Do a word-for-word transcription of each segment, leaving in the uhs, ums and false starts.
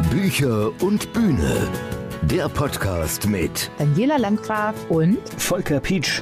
Bücher und Bühne. Der Podcast mit Daniela Landgraf und Volker Pietsch.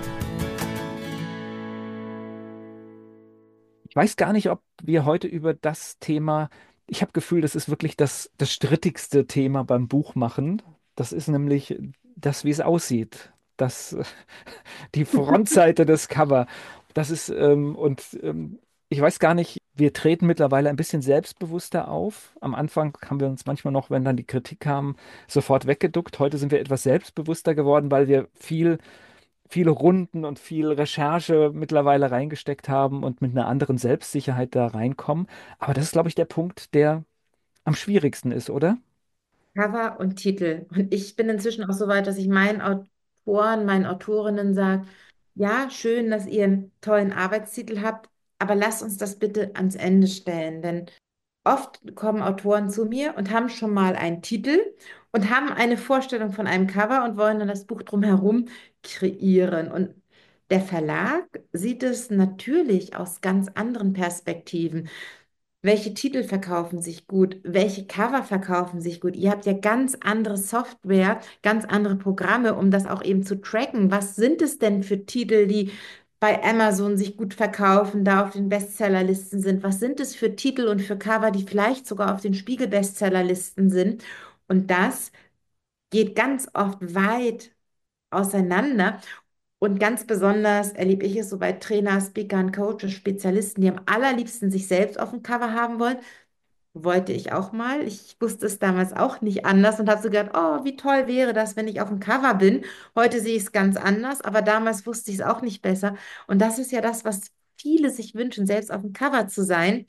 Ich weiß gar nicht, ob wir heute über das Thema, ich habe Gefühl, das ist wirklich das, das strittigste Thema beim Buchmachen. Das ist nämlich das, wie es aussieht. Das, die Frontseite des Cover. Das ist, ähm, und ähm, ich weiß gar nicht, wir treten mittlerweile ein bisschen selbstbewusster auf. Am Anfang haben wir uns manchmal noch, wenn dann die Kritik kam, sofort weggeduckt. Heute sind wir etwas selbstbewusster geworden, weil wir viel viele Runden und viel Recherche mittlerweile reingesteckt haben und mit einer anderen Selbstsicherheit da reinkommen. Aber das ist, glaube ich, der Punkt, der am schwierigsten ist, oder? Cover und Titel. Und ich bin inzwischen auch so weit, dass ich meinen Autoren, meinen Autorinnen sage, ja, schön, dass ihr einen tollen Arbeitstitel habt, aber lasst uns das bitte ans Ende stellen. Denn oft kommen Autoren zu mir und haben schon mal einen Titel und haben eine Vorstellung von einem Cover und wollen dann das Buch drumherum kreieren. Und der Verlag sieht es natürlich aus ganz anderen Perspektiven. Welche Titel verkaufen sich gut? Welche Cover verkaufen sich gut? Ihr habt ja ganz andere Software, ganz andere Programme, um das auch eben zu tracken. Was sind es denn für Titel, die bei Amazon sich gut verkaufen, da auf den Bestsellerlisten sind? Was sind es für Titel und für Cover, die vielleicht sogar auf den Spiegel-Bestsellerlisten sind? Und das geht ganz oft weit auseinander. Und ganz besonders erlebe ich es so bei Trainer, Speakern, Coaches, Spezialisten, die am allerliebsten sich selbst auf dem Cover haben wollen. Wollte ich auch mal. Ich wusste es damals auch nicht anders und habe so gedacht, oh, wie toll wäre das, wenn ich auf dem Cover bin. Heute sehe ich es ganz anders, aber damals wusste ich es auch nicht besser. Und das ist ja das, was viele sich wünschen, selbst auf dem Cover zu sein.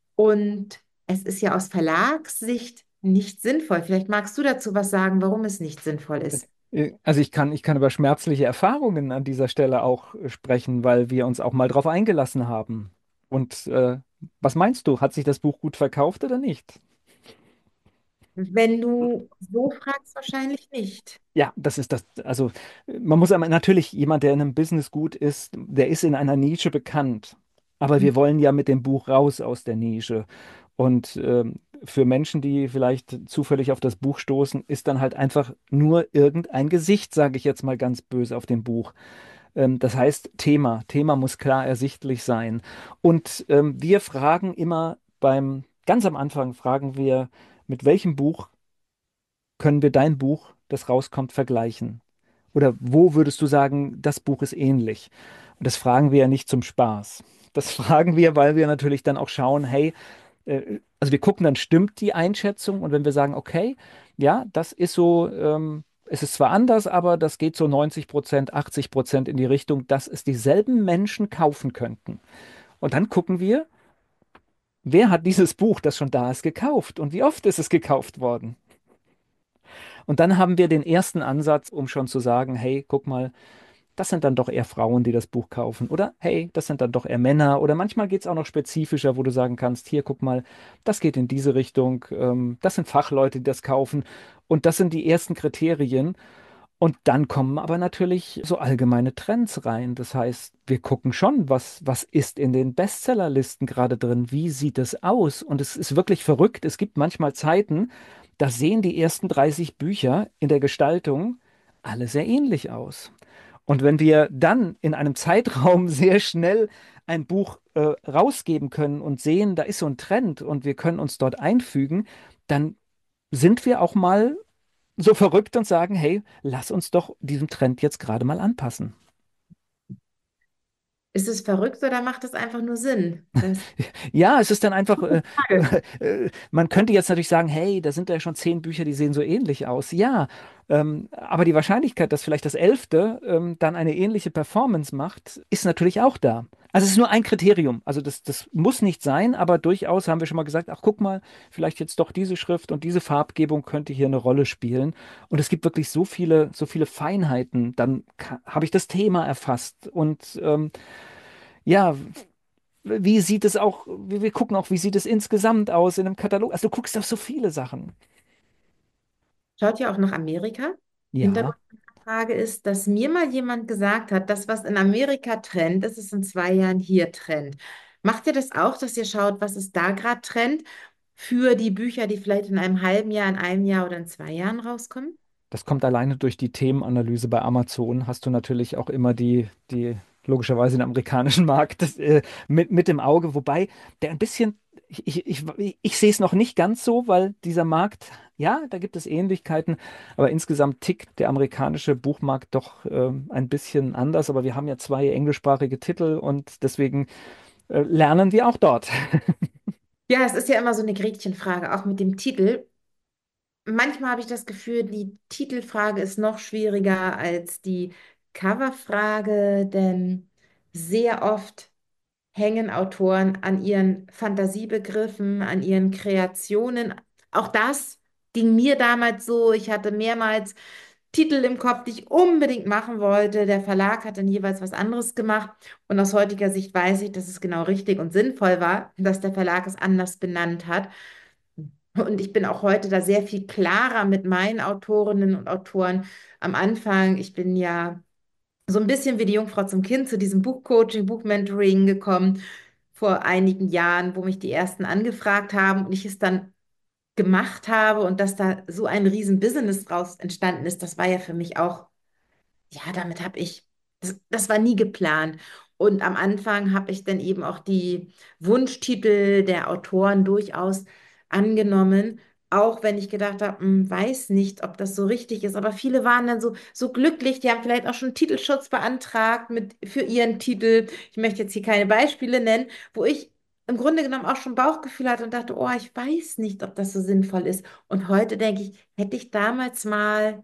Und es ist ja aus Verlagssicht nicht sinnvoll. Vielleicht magst du dazu was sagen, warum es nicht sinnvoll ist. Äh, Also ich kann, ich kann über schmerzliche Erfahrungen an dieser Stelle auch äh, sprechen, weil wir uns auch mal drauf eingelassen haben. Und äh, was meinst du? Hat sich das Buch gut verkauft oder nicht? Wenn du so fragst, wahrscheinlich nicht. Ja, das ist das. Also, äh, man muss aber natürlich, jemand, der in einem Business gut ist, der ist in einer Nische bekannt. Aber wir wollen ja mit dem Buch raus aus der Nische. Und ähm, für Menschen, die vielleicht zufällig auf das Buch stoßen, ist dann halt einfach nur irgendein Gesicht, sage ich jetzt mal ganz böse, auf dem Buch. Ähm, das heißt, Thema. Thema muss klar ersichtlich sein. Und ähm, wir fragen immer beim, ganz am Anfang fragen wir, mit welchem Buch können wir dein Buch, das rauskommt, vergleichen? Oder wo würdest du sagen, das Buch ist ähnlich? Und das fragen wir ja nicht zum Spaß. Das fragen wir, weil wir natürlich dann auch schauen, hey, äh, also wir gucken, dann stimmt die Einschätzung. Und wenn wir sagen, okay, ja, das ist so, ähm, es ist zwar anders, aber das geht so neunzig Prozent, achtzig Prozent in die Richtung, dass es dieselben Menschen kaufen könnten. Und dann gucken wir, wer hat dieses Buch, das schon da ist, gekauft und wie oft ist es gekauft worden? Und dann haben wir den ersten Ansatz, um schon zu sagen, hey, guck mal, das sind dann doch eher Frauen, die das Buch kaufen. Oder hey, das sind dann doch eher Männer. Oder manchmal geht es auch noch spezifischer, wo du sagen kannst, hier, guck mal, das geht in diese Richtung. Ähm, das sind Fachleute, die das kaufen. Und das sind die ersten Kriterien. Und dann kommen aber natürlich so allgemeine Trends rein. Das heißt, wir gucken schon, was, was ist in den Bestsellerlisten gerade drin? Wie sieht es aus? Und es ist wirklich verrückt. Es gibt manchmal Zeiten, da sehen die ersten dreißig Bücher in der Gestaltung alle sehr ähnlich aus. Und wenn wir dann in einem Zeitraum sehr schnell ein Buch äh, rausgeben können und sehen, da ist so ein Trend und wir können uns dort einfügen, dann sind wir auch mal so verrückt und sagen, hey, lass uns doch diesem Trend jetzt gerade mal anpassen. Ist es verrückt oder macht es einfach nur Sinn? Das ist Ja, es ist dann einfach, äh, die Frage. äh, man könnte jetzt natürlich sagen, hey, da sind ja schon zehn Bücher, die sehen so ähnlich aus. Ja, ähm, aber die Wahrscheinlichkeit, dass vielleicht das elfte ähm, dann eine ähnliche Performance macht, ist natürlich auch da. Also es ist nur ein Kriterium. Also das, das muss nicht sein, aber durchaus haben wir schon mal gesagt, ach guck mal, vielleicht jetzt doch diese Schrift und diese Farbgebung könnte hier eine Rolle spielen. Und es gibt wirklich so viele, so viele Feinheiten. Dann ka- habe ich das Thema erfasst und ähm, ja, wie sieht es auch, wir, wir gucken auch, wie sieht es insgesamt aus in einem Katalog. Also du guckst auf so viele Sachen. Schaut ja auch nach Amerika. Ja, Hintergrund der Frage ist, dass mir mal jemand gesagt hat, das, was in Amerika Trend ist, ist in zwei Jahren hier Trend. Macht ihr das auch, dass ihr schaut, was ist da gerade Trend? für die Bücher, die vielleicht in einem halben Jahr, in einem Jahr oder in zwei Jahren rauskommen? Das kommt alleine durch die Themenanalyse bei Amazon. Hast du natürlich auch immer die, die logischerweise den amerikanischen Markt das, äh, mit, mit im Auge, wobei der ein bisschen, ich, ich, ich, ich sehe es noch nicht ganz so, weil dieser Markt, ja, da gibt es Ähnlichkeiten, aber insgesamt tickt der amerikanische Buchmarkt doch äh, ein bisschen anders. Aber wir haben ja zwei englischsprachige Titel und deswegen äh, lernen wir auch dort. Ja, es ist ja immer so eine Gretchenfrage, auch mit dem Titel. Manchmal habe ich das Gefühl, die Titelfrage ist noch schwieriger als die Coverfrage, denn sehr oft hängen Autoren an ihren Fantasiebegriffen, an ihren Kreationen. Auch das ging mir damals so. Ich hatte mehrmals Titel im Kopf, die ich unbedingt machen wollte. Der Verlag hat dann jeweils was anderes gemacht. Und aus heutiger Sicht weiß ich, dass es genau richtig und sinnvoll war, dass der Verlag es anders benannt hat. Und ich bin auch heute da sehr viel klarer mit meinen Autorinnen und Autoren. Am Anfang, ich bin ja so ein bisschen wie die Jungfrau zum Kind zu diesem Buchcoaching, Buchmentoring gekommen vor einigen Jahren, wo mich die ersten angefragt haben und ich es dann gemacht habe und dass da so ein riesen Business draus entstanden ist, das war ja für mich auch, ja, damit habe ich, das, das war nie geplant. Und am Anfang habe ich dann eben auch die Wunschtitel der Autoren durchaus angenommen, auch wenn ich gedacht habe, hm, weiß nicht, ob das so richtig ist. Aber viele waren dann so, so glücklich, die haben vielleicht auch schon Titelschutz beantragt mit, für ihren Titel. Ich möchte jetzt hier keine Beispiele nennen, wo ich im Grunde genommen auch schon Bauchgefühl hatte und dachte, oh, ich weiß nicht, ob das so sinnvoll ist. Und heute denke ich, hätte ich damals mal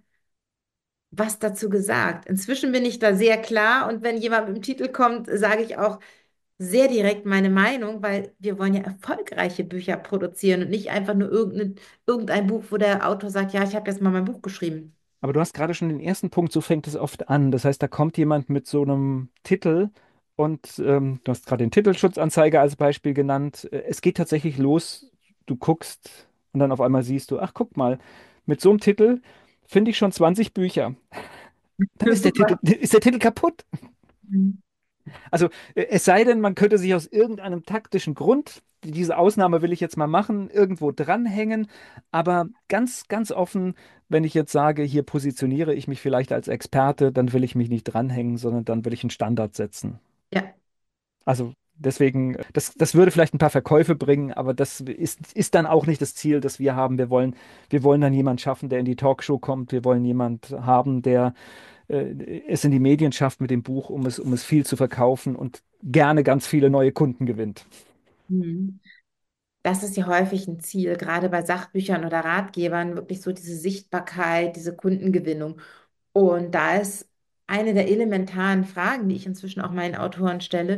was dazu gesagt. Inzwischen bin ich da sehr klar und wenn jemand mit dem Titel kommt, sage ich auch sehr direkt meine Meinung, weil wir wollen ja erfolgreiche Bücher produzieren und nicht einfach nur irgendein, irgendein Buch, wo der Autor sagt, ja, ich habe jetzt mal mein Buch geschrieben. Aber du hast gerade schon den ersten Punkt, so fängt es oft an. Das heißt, da kommt jemand mit so einem Titel und ähm, du hast gerade den Titelschutzanzeiger als Beispiel genannt. Äh, Es geht tatsächlich los, du guckst und dann auf einmal siehst du, ach, guck mal, mit so einem Titel finde ich schon zwanzig Bücher. Dann ist der Titel, Super. ist der Titel kaputt. Mhm. Also äh, es sei denn, man könnte sich aus irgendeinem taktischen Grund, diese Ausnahme will ich jetzt mal machen, irgendwo dranhängen. Aber ganz, ganz offen, wenn ich jetzt sage, hier positioniere ich mich vielleicht als Experte, dann will ich mich nicht dranhängen, sondern dann will ich einen Standard setzen. Ja. Also deswegen, äh, das, das würde vielleicht ein paar Verkäufe bringen, aber das ist, ist dann auch nicht das Ziel, das wir haben. Wir wollen, wir wollen dann jemanden schaffen, der in die Talkshow kommt. Wir wollen jemanden haben, der äh, es in die Medien schafft mit dem Buch, um es, um es viel zu verkaufen und gerne ganz viele neue Kunden gewinnt. Mhm. Das ist ja häufig ein Ziel, gerade bei Sachbüchern oder Ratgebern, wirklich so diese Sichtbarkeit, diese Kundengewinnung. Und da ist eine der elementaren Fragen, die ich inzwischen auch meinen Autoren stelle,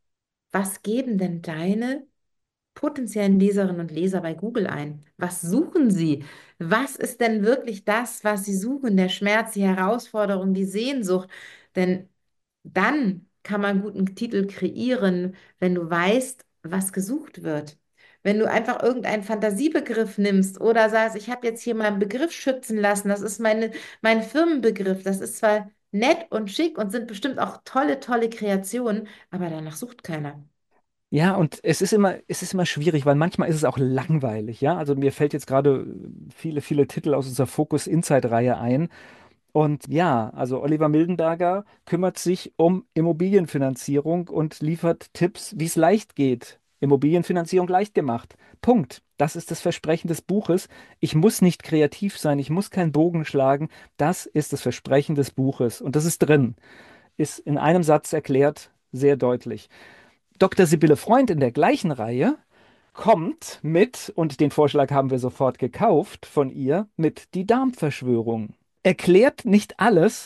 was geben denn deine potenziellen Leserinnen und Leser bei Google ein? Was suchen sie? Was ist denn wirklich das, was sie suchen? Der Schmerz, die Herausforderung, die Sehnsucht? Denn dann kann man einen guten Titel kreieren, wenn du weißt, was gesucht wird. Wenn du einfach irgendeinen Fantasiebegriff nimmst oder sagst, ich habe jetzt hier mal einen Begriff schützen lassen, das ist meine, mein Firmenbegriff, das ist zwar nett und schick und sind bestimmt auch tolle, tolle Kreationen, aber danach sucht keiner. Ja, und es ist immer, es ist immer schwierig, weil manchmal ist es auch langweilig, ja. Also mir fällt jetzt gerade viele, viele Titel aus unserer Focus Insight-Reihe ein. Und ja, also Oliver Mildenberger kümmert sich um Immobilienfinanzierung und liefert Tipps, wie es leicht geht. Immobilienfinanzierung leicht gemacht. Punkt. Das ist das Versprechen des Buches. Ich muss nicht kreativ sein, ich muss keinen Bogen schlagen. Das ist das Versprechen des Buches. Und das ist drin. Ist in einem Satz erklärt, sehr deutlich. Doktor Sibylle Freund in der gleichen Reihe kommt mit, und den Vorschlag haben wir sofort gekauft von ihr, mit die Darmverschwörung. Erklärt nicht alles,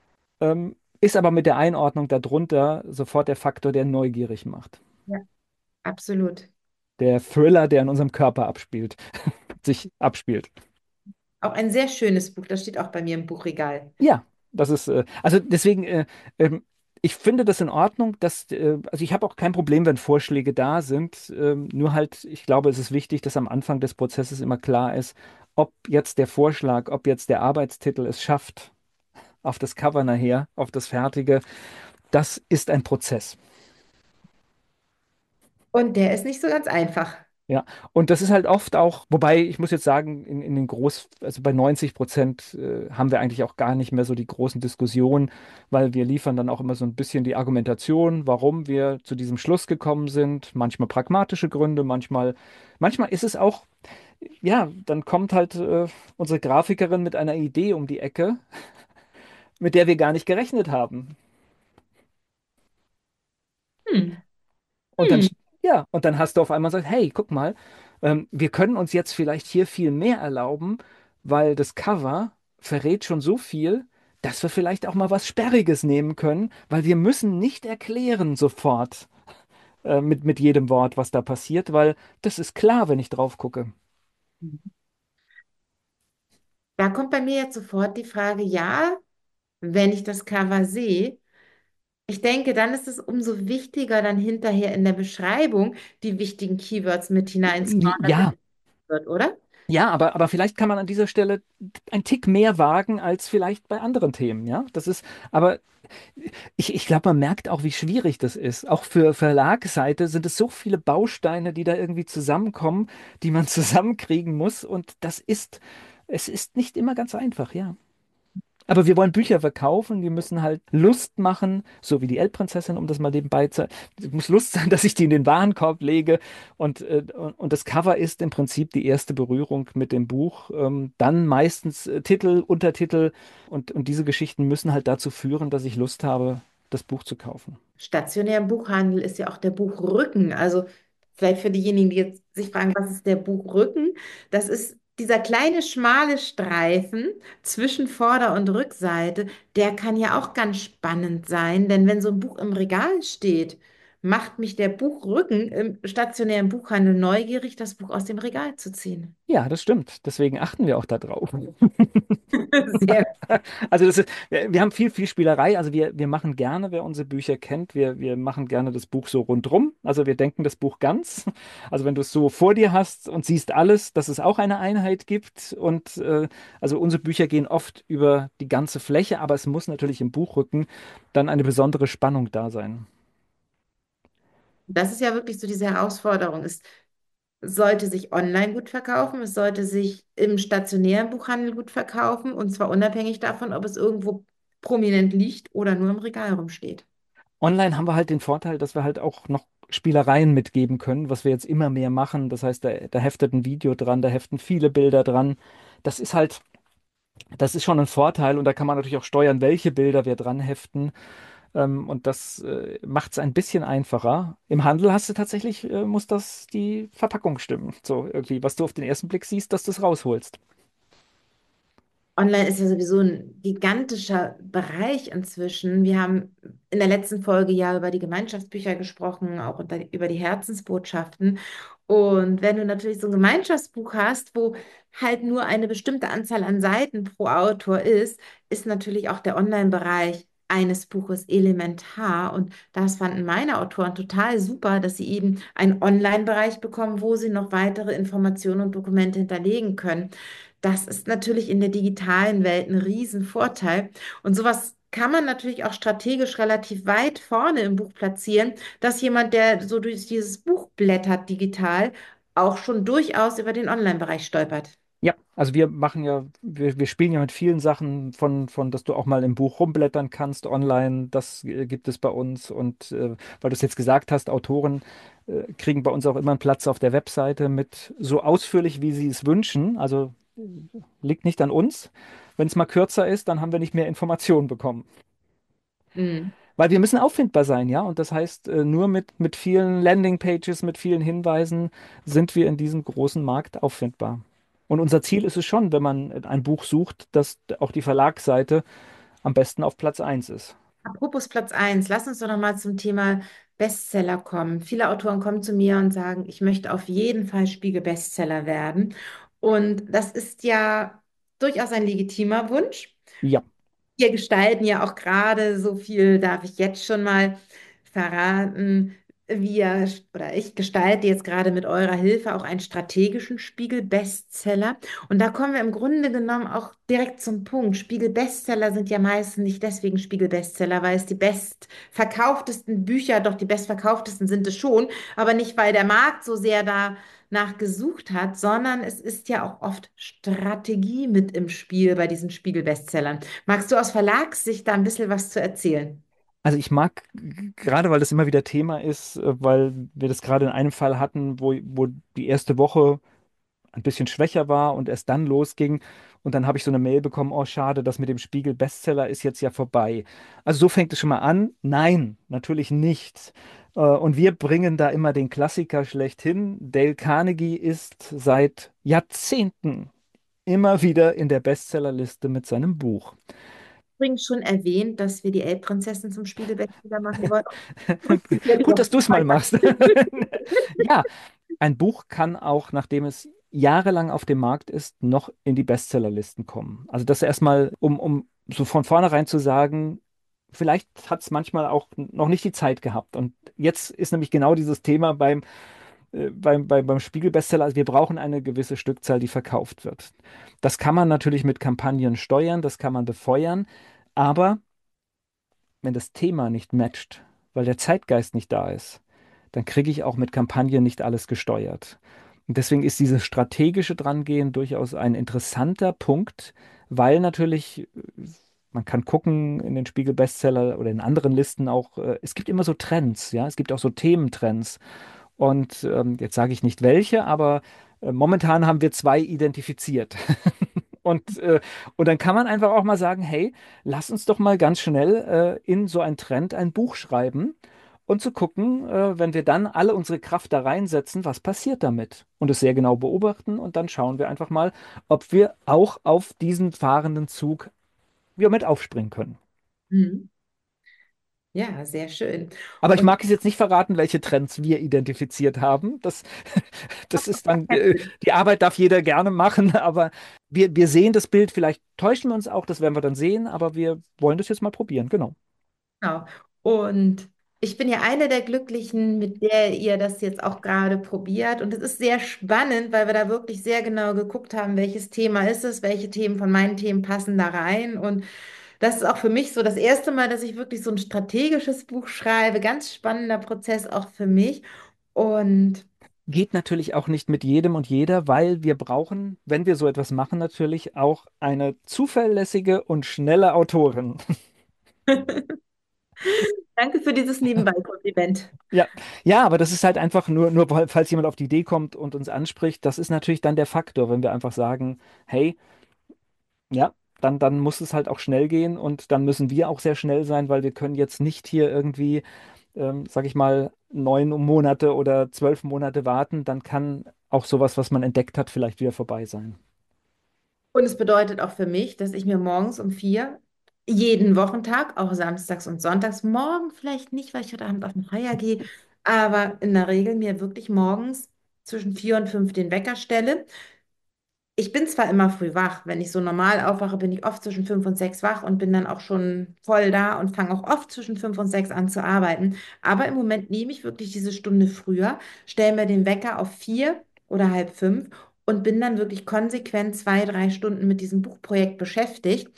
ähm, ist aber mit der Einordnung darunter sofort der Faktor, der neugierig macht. Ja, absolut. Der Thriller, der in unserem Körper abspielt, sich abspielt. Auch ein sehr schönes Buch, das steht auch bei mir im Buchregal. Ja, das ist, äh, also deswegen, äh, ähm, ich finde das in Ordnung, dass, äh, also ich habe auch kein Problem, wenn Vorschläge da sind. Ähm, nur halt, ich glaube, es ist wichtig, dass am Anfang des Prozesses immer klar ist, ob jetzt der Vorschlag, ob jetzt der Arbeitstitel es schafft, auf das Cover nachher, auf das Fertige, das ist ein Prozess. Und der ist nicht so ganz einfach. Ja, und das ist halt oft auch, wobei ich muss jetzt sagen, in, in den Groß, also bei neunzig Prozent äh, haben wir eigentlich auch gar nicht mehr so die großen Diskussionen, weil wir liefern dann auch immer so ein bisschen die Argumentation, warum wir zu diesem Schluss gekommen sind. Manchmal pragmatische Gründe, manchmal, manchmal ist es auch, ja, dann kommt halt äh, unsere Grafikerin mit einer Idee um die Ecke, mit der wir gar nicht gerechnet haben. Hm. Und dann, Hm. ja, und dann hast du auf einmal gesagt, hey, guck mal, ähm, wir können uns jetzt vielleicht hier viel mehr erlauben, weil das Cover verrät schon so viel, dass wir vielleicht auch mal was Sperriges nehmen können, weil wir müssen nicht erklären sofort äh, mit, mit jedem Wort, was da passiert, weil das ist klar, wenn ich drauf gucke. Da kommt bei mir jetzt sofort die Frage, ja, wenn ich das Cover sehe, ich denke, dann ist es umso wichtiger, dann hinterher in der Beschreibung die wichtigen Keywords mit hineinzubauen, damit Ja, es wird, oder? ja, aber, aber vielleicht kann man an dieser Stelle ein Tick mehr wagen als vielleicht bei anderen Themen, ja. Das ist, aber Ich, ich glaube, man merkt auch, wie schwierig das ist. Auch für Verlagsseite sind es so viele Bausteine, die da irgendwie zusammenkommen, die man zusammenkriegen muss. Und das ist, es ist nicht immer ganz einfach, ja. Aber wir wollen Bücher verkaufen, die müssen halt Lust machen, so wie die Elbprinzessin, um das mal nebenbei zu. Es muss Lust sein, dass ich die in den Warenkorb lege. Und, äh, und, und das Cover ist im Prinzip die erste Berührung mit dem Buch. Ähm, dann meistens äh, Titel, Untertitel und, und diese Geschichten müssen halt dazu führen, dass ich Lust habe, das Buch zu kaufen. Stationären Buchhandel ist ja auch der Buchrücken. Also vielleicht für diejenigen, die jetzt sich fragen, was ist der Buchrücken? Das ist dieser kleine schmale Streifen zwischen Vorder- und Rückseite. Der kann ja auch ganz spannend sein, denn wenn so ein Buch im Regal steht, macht mich der Buchrücken im stationären Buchhandel neugierig, das Buch aus dem Regal zu ziehen. Ja, das stimmt. Deswegen achten wir auch da drauf. Sehr. Also das ist, wir wir haben viel, viel Spielerei. Also wir, wir machen gerne, wer unsere Bücher kennt, wir, wir machen gerne das Buch so rundrum. Also wir denken das Buch ganz. Also wenn du es so vor dir hast und siehst alles, dass es auch eine Einheit gibt. Und äh, also unsere Bücher gehen oft über die ganze Fläche, aber es muss natürlich im Buchrücken dann eine besondere Spannung da sein. Das ist ja wirklich so diese Herausforderung. Es sollte sich online gut verkaufen, es sollte sich im stationären Buchhandel gut verkaufen und zwar unabhängig davon, ob es irgendwo prominent liegt oder nur im Regal rumsteht. Online haben wir halt den Vorteil, dass wir halt auch noch Spielereien mitgeben können, was wir jetzt immer mehr machen. Das heißt, da, da heftet ein Video dran, da heften viele Bilder dran. Das ist halt, das ist schon ein Vorteil und da kann man natürlich auch steuern, welche Bilder wir dran heften. Ähm, und das äh, macht es ein bisschen einfacher. Im Handel hast du tatsächlich, äh, muss das die Verpackung stimmen. So irgendwie, was du auf den ersten Blick siehst, dass du es rausholst. Online ist ja sowieso ein gigantischer Bereich inzwischen. Wir haben in der letzten Folge ja über die Gemeinschaftsbücher gesprochen, auch unter, über die Herzensbotschaften. Und wenn du natürlich so ein Gemeinschaftsbuch hast, wo halt nur eine bestimmte Anzahl an Seiten pro Autor ist, ist natürlich auch der Online-Bereich eines Buches elementar. Und das fanden meine Autoren total super, dass sie eben einen Online-Bereich bekommen, wo sie noch weitere Informationen und Dokumente hinterlegen können. Das ist natürlich in der digitalen Welt ein Riesenvorteil. Und sowas kann man natürlich auch strategisch relativ weit vorne im Buch platzieren, dass jemand, der so durch dieses Buch blättert digital, auch schon durchaus über den Online-Bereich stolpert. Ja, also wir machen ja, wir, wir spielen ja mit vielen Sachen von, von, dass du auch mal im Buch rumblättern kannst online. Das äh, gibt es bei uns. Und äh, weil du es jetzt gesagt hast, Autoren äh, kriegen bei uns auch immer einen Platz auf der Webseite mit so ausführlich, wie sie es wünschen. Also äh, liegt nicht an uns. Wenn es mal kürzer ist, dann haben wir nicht mehr Informationen bekommen. Mhm. Weil wir müssen auffindbar sein, ja. Und das heißt, äh, nur mit, mit vielen Landingpages, mit vielen Hinweisen sind wir in diesem großen Markt auffindbar. Und unser Ziel ist es schon, wenn man ein Buch sucht, dass auch die Verlagsseite am besten auf Platz eins ist. Apropos Platz eins, lass uns doch noch mal zum Thema Bestseller kommen. Viele Autoren kommen zu mir und sagen, ich möchte auf jeden Fall Spiegel-Bestseller werden. Und das ist ja durchaus ein legitimer Wunsch. Ja, Wir gestalten ja auch gerade so viel, darf ich jetzt schon mal verraten. Wir oder ich gestalte jetzt gerade mit eurer Hilfe auch einen strategischen Spiegel-Bestseller. Und da kommen wir im Grunde genommen auch direkt zum Punkt. Spiegel-Bestseller sind ja meistens nicht deswegen Spiegel-Bestseller, weil es die bestverkauftesten Bücher, doch die bestverkauftesten sind es schon, aber nicht, weil der Markt so sehr da nachgesucht hat, sondern es ist ja auch oft Strategie mit im Spiel bei diesen Spiegel-Bestsellern. Magst du aus Verlagssicht da ein bisschen was zu erzählen? Also ich mag, g- gerade weil das immer wieder Thema ist, äh, weil wir das gerade in einem Fall hatten, wo, wo die erste Woche ein bisschen schwächer war und es dann losging. Und dann habe ich so eine Mail bekommen, oh schade, das mit dem Spiegel Bestseller ist jetzt ja vorbei. Also so fängt es schon mal an. Nein, natürlich nicht. Äh, Und wir bringen da immer den Klassiker schlechthin. Dale Carnegie ist seit Jahrzehnten immer wieder in der Bestsellerliste mit seinem Buch. Übrigens schon erwähnt, dass wir die Elbprinzessin zum Spiegel-Bestseller machen wollen. Das ist ja Gut, lieber dass du es mal weiter. machst. Ja, ein Buch kann auch, nachdem es jahrelang auf dem Markt ist, noch in die Bestsellerlisten kommen. Also das erstmal, um, um so von vornherein zu sagen, vielleicht hat es manchmal auch noch nicht die Zeit gehabt. Und jetzt ist nämlich genau dieses Thema beim, äh, beim, beim, beim Spiegel-Bestseller. Also wir brauchen eine gewisse Stückzahl, die verkauft wird. Das kann man natürlich mit Kampagnen steuern, das kann man befeuern, aber wenn das Thema nicht matcht, weil der Zeitgeist nicht da ist, dann kriege ich auch mit Kampagnen nicht alles gesteuert. Und deswegen ist dieses strategische Drangehen durchaus ein interessanter Punkt, weil natürlich, äh, man kann gucken in den Spiegel-Bestseller oder in anderen Listen auch, äh, es gibt immer so Trends, ja, es gibt auch so Thementrends. Und ähm, jetzt sage ich nicht welche, aber äh, momentan haben wir zwei identifiziert. Und, äh, und dann kann man einfach auch mal sagen, hey, lass uns doch mal ganz schnell äh, in so einen Trend ein Buch schreiben und zu gucken, äh, wenn wir dann alle unsere Kraft da reinsetzen, was passiert damit? Und es sehr genau beobachten und dann schauen wir einfach mal, ob wir auch auf diesen fahrenden Zug wieder mit aufspringen können. Mhm. Ja, sehr schön. Aber ich Und mag es jetzt nicht verraten, welche Trends wir identifiziert haben. Das, das ist dann, äh, die Arbeit darf jeder gerne machen, aber wir, wir sehen das Bild, vielleicht täuschen wir uns auch, das werden wir dann sehen, aber wir wollen das jetzt mal probieren, genau. genau. Und ich bin ja eine der Glücklichen, mit der ihr das jetzt auch gerade probiert. Und es ist sehr spannend, weil wir da wirklich sehr genau geguckt haben, welches Thema ist es, welche Themen von meinen Themen passen da rein. Und das ist auch für mich so das erste Mal, dass ich wirklich so ein strategisches Buch schreibe. Ganz spannender Prozess auch für mich. Und Geht natürlich auch nicht mit jedem und jeder, weil wir brauchen, wenn wir so etwas machen, natürlich auch eine zuverlässige und schnelle Autorin. danke für dieses Nebenbei-Kompliment. Ja, ja, aber das ist halt einfach nur, nur weil- falls jemand auf die Idee kommt und uns anspricht, das ist natürlich dann der Faktor, wenn wir einfach sagen, hey, ja, dann, dann muss es halt auch schnell gehen und dann müssen wir auch sehr schnell sein, weil wir können jetzt nicht hier irgendwie, ähm, sag ich mal, neun Monate oder zwölf Monate warten, dann kann auch sowas, was man entdeckt hat, vielleicht wieder vorbei sein. Und es bedeutet auch für mich, dass ich mir morgens um vier jeden Wochentag, auch samstags und sonntags, morgen vielleicht nicht, weil ich heute Abend auf den Feier gehe, aber in der Regel mir wirklich morgens zwischen vier und fünf den Wecker stelle. Ich bin zwar immer früh wach, wenn ich so normal aufwache, bin ich oft zwischen fünf und sechs wach und bin dann auch schon voll da und fange auch oft zwischen fünf und sechs an zu arbeiten. Aber im Moment nehme ich wirklich diese Stunde früher, stelle mir den Wecker auf vier oder halb fünf und bin dann wirklich konsequent zwei, drei Stunden mit diesem Buchprojekt beschäftigt.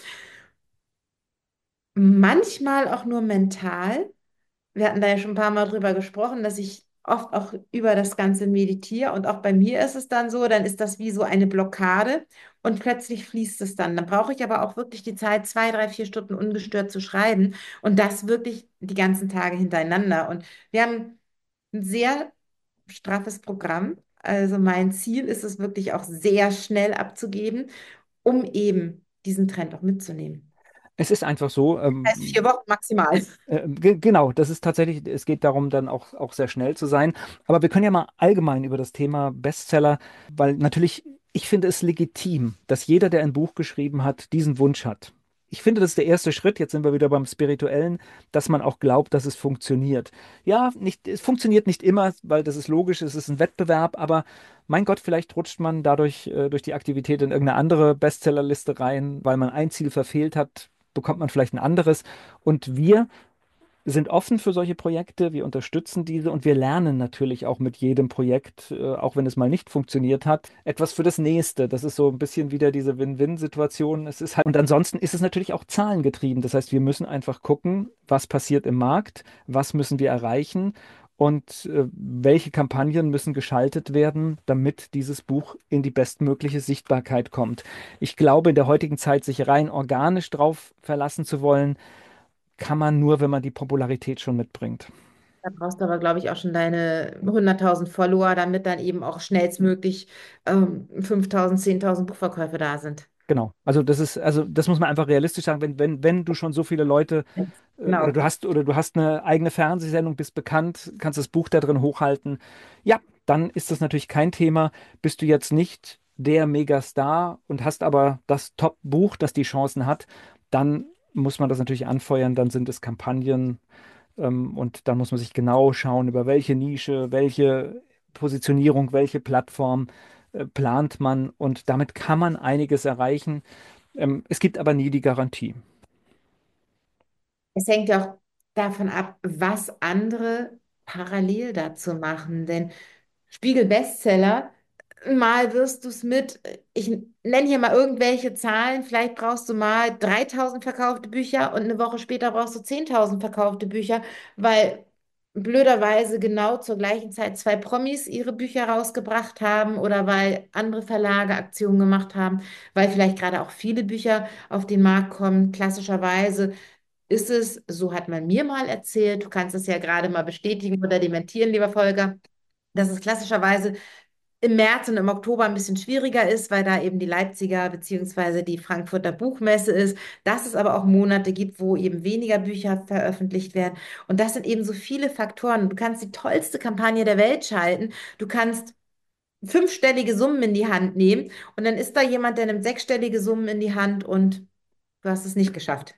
Manchmal auch nur mental. Wir hatten da ja schon ein paar Mal drüber gesprochen, dass ich oft auch über das Ganze meditiere und auch bei mir ist es dann so, dann ist das wie so eine Blockade und plötzlich fließt es dann. Dann brauche ich aber auch wirklich die Zeit, zwei, drei, vier Stunden ungestört zu schreiben und das wirklich die ganzen Tage hintereinander. Und wir haben ein sehr straffes Programm. Also mein Ziel ist es wirklich auch sehr schnell abzugeben, um eben diesen Trend auch mitzunehmen. Es ist einfach so, Das heißt vier ähm, Wochen maximal. äh, ge genau, das ist tatsächlich, es geht darum, dann auch, auch sehr schnell zu sein. Aber wir können ja mal allgemein über das Thema Bestseller, weil natürlich, ich finde es legitim, dass jeder, der ein Buch geschrieben hat, diesen Wunsch hat. Ich finde, das ist der erste Schritt, jetzt sind wir wieder beim Spirituellen, dass man auch glaubt, dass es funktioniert. Ja, nicht, es funktioniert nicht immer, weil das ist logisch, es ist ein Wettbewerb, aber mein Gott, vielleicht rutscht man dadurch äh, durch die Aktivität in irgendeine andere Bestsellerliste rein, weil man ein Ziel verfehlt hat, bekommt man vielleicht ein anderes. Und wir sind offen für solche Projekte, wir unterstützen diese und wir lernen natürlich auch mit jedem Projekt, äh, auch wenn es mal nicht funktioniert hat, etwas für das nächste. Das ist so ein bisschen wieder diese Win-Win-Situation. Es ist halt, und ansonsten ist es natürlich auch zahlengetrieben. Das heißt, wir müssen einfach gucken, was passiert im Markt, was müssen wir erreichen. und äh, welche Kampagnen müssen geschaltet werden, damit dieses Buch in die bestmögliche Sichtbarkeit kommt. Ich glaube, in der heutigen Zeit sich rein organisch drauf verlassen zu wollen, kann man nur, wenn man die Popularität schon mitbringt. Da brauchst du aber, glaube ich, auch schon deine hunderttausend Follower, damit dann eben auch schnellstmöglich ähm, fünftausend, zehntausend Buchverkäufe da sind. Genau. Also das ist, also das muss man einfach realistisch sagen, wenn, wenn, wenn du schon so viele Leute äh, oder Genau. du hast oder du hast eine eigene Fernsehsendung, bist bekannt, kannst das Buch da drin hochhalten, ja, dann ist das natürlich kein Thema. Bist du jetzt nicht der Megastar und hast aber das Top-Buch, das die Chancen hat, dann muss man das natürlich anfeuern, dann sind es Kampagnen, ähm, und dann muss man sich genau schauen, über welche Nische, welche Positionierung, welche Plattform äh, plant man. Und damit kann man einiges erreichen. Ähm, es gibt aber nie die Garantie. Es hängt ja auch davon ab, was andere parallel dazu machen. Denn Spiegel Bestseller, mal wirst du es mit, ich nenne hier mal irgendwelche Zahlen, vielleicht brauchst du mal dreitausend verkaufte Bücher und eine Woche später brauchst du zehntausend verkaufte Bücher, weil blöderweise genau zur gleichen Zeit zwei Promis ihre Bücher rausgebracht haben oder weil andere Verlage Aktionen gemacht haben, weil vielleicht gerade auch viele Bücher auf den Markt kommen. Klassischerweise ist es, so hat man mir mal erzählt, du kannst es ja gerade mal bestätigen oder dementieren, lieber Volker, dass es klassischerweise im März und im Oktober ein bisschen schwieriger ist, weil da eben die Leipziger beziehungsweise die Frankfurter Buchmesse ist, dass es aber auch Monate gibt, wo eben weniger Bücher veröffentlicht werden. Und das sind eben so viele Faktoren. Du kannst die tollste Kampagne der Welt schalten, du kannst fünfstellige Summen in die Hand nehmen und dann ist da jemand, der nimmt sechsstellige Summen in die Hand und du hast es nicht geschafft.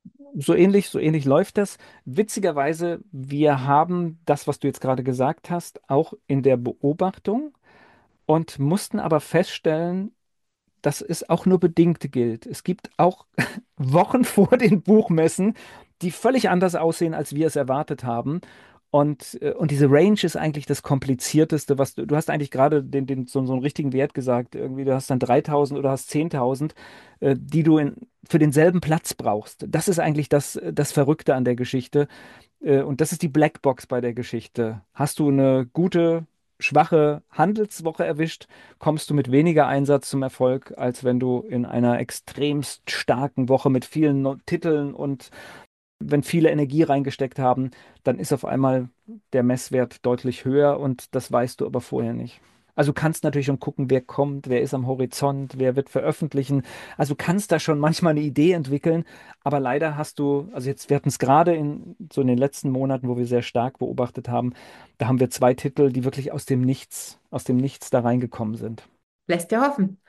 So ähnlich, so ähnlich läuft das. Witzigerweise, wir haben das, was du jetzt gerade gesagt hast, auch in der Beobachtung und mussten aber feststellen, dass es auch nur bedingt gilt. Es gibt auch Wochen vor den Buchmessen, die völlig anders aussehen, als wir es erwartet haben. Und, äh, und diese Range ist eigentlich das Komplizierteste, was du, du hast eigentlich gerade den, den, so, so einen richtigen Wert gesagt. Irgendwie, du hast dann dreitausend oder hast zehntausend, äh, die du in, für denselben Platz brauchst. Das ist eigentlich das, das Verrückte an der Geschichte. Äh, Und das ist die Blackbox bei der Geschichte. Hast du eine gute, schwache Handelswoche erwischt, kommst du mit weniger Einsatz zum Erfolg, als wenn du in einer extremst starken Woche mit vielen No- Titeln und wenn viele Energie reingesteckt haben, dann ist auf einmal der Messwert deutlich höher und das weißt du aber vorher nicht. Also du kannst natürlich schon gucken, wer kommt, wer ist am Horizont, wer wird veröffentlichen. Also du kannst da schon manchmal eine Idee entwickeln, aber leider hast du, also jetzt, wir hatten es gerade in so in den letzten Monaten, wo wir sehr stark beobachtet haben, da haben wir zwei Titel, die wirklich aus dem Nichts, aus dem Nichts da reingekommen sind. Lässt ja hoffen.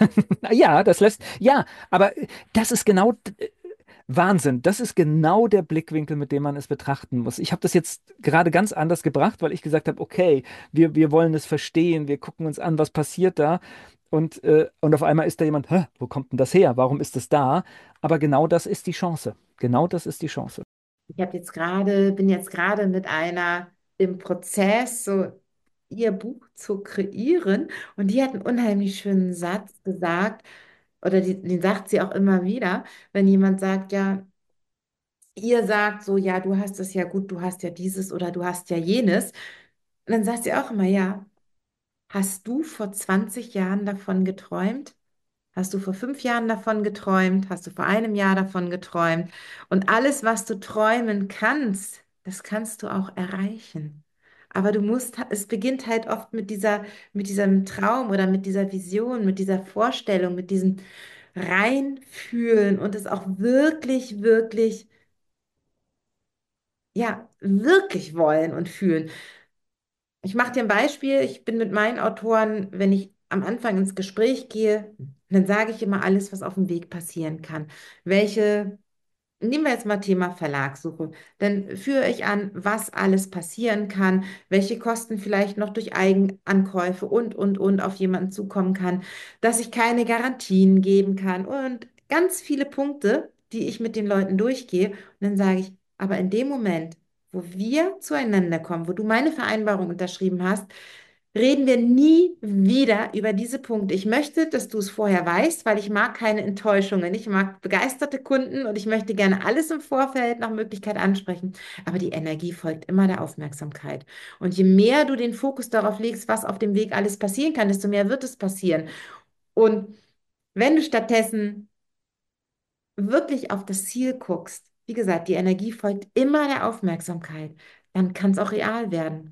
Ja, das lässt, ja, aber das ist genau Wahnsinn, das ist genau der Blickwinkel, mit dem man es betrachten muss. Ich habe das jetzt gerade ganz anders gebracht, weil ich gesagt habe, okay, wir, wir wollen es verstehen, wir gucken uns an, was passiert da. Und, äh, und auf einmal ist da jemand, hä, wo kommt denn das her? Warum ist es da? Aber genau das ist die Chance. Genau das ist die Chance. Ich habe jetzt gerade, bin jetzt gerade mit einer im Prozess, so ihr Buch zu kreieren. Und die hat einen unheimlich schönen Satz gesagt, oder die, den sagt sie auch immer wieder, wenn jemand sagt, ja, ihr sagt so, ja, du hast es ja gut, du hast ja dieses oder du hast ja jenes. Und dann sagt sie auch immer, ja, hast du vor zwanzig Jahren davon geträumt? Hast du vor fünf Jahren davon geträumt? Hast du vor einem Jahr davon geträumt? Und alles, was du träumen kannst, das kannst du auch erreichen. Aber du musst, es beginnt halt oft mit dieser, mit diesem Traum oder mit dieser Vision, mit dieser Vorstellung, mit diesem Reinfühlen und es auch wirklich, wirklich, ja, wirklich wollen und fühlen. Ich mache dir ein Beispiel. Ich bin mit meinen Autoren, wenn ich am Anfang ins Gespräch gehe, dann sage ich immer alles, was auf dem Weg passieren kann. Welche, nehmen wir jetzt mal Thema Verlagssuche. Dann führe ich an, was alles passieren kann, welche Kosten vielleicht noch durch Eigenankäufe und, und, und auf jemanden zukommen kann, dass ich keine Garantien geben kann und ganz viele Punkte, die ich mit den Leuten durchgehe. Und dann sage ich, aber in dem Moment, wo wir zueinander kommen, wo du meine Vereinbarung unterschrieben hast, reden wir nie wieder über diese Punkte. Ich möchte, dass du es vorher weißt, weil ich mag keine Enttäuschungen. Ich mag begeisterte Kunden und ich möchte gerne alles im Vorfeld nach Möglichkeit ansprechen. Aber die Energie folgt immer der Aufmerksamkeit. Und je mehr du den Fokus darauf legst, was auf dem Weg alles passieren kann, desto mehr wird es passieren. Und wenn du stattdessen wirklich auf das Ziel guckst, wie gesagt, die Energie folgt immer der Aufmerksamkeit, dann kann es auch real werden.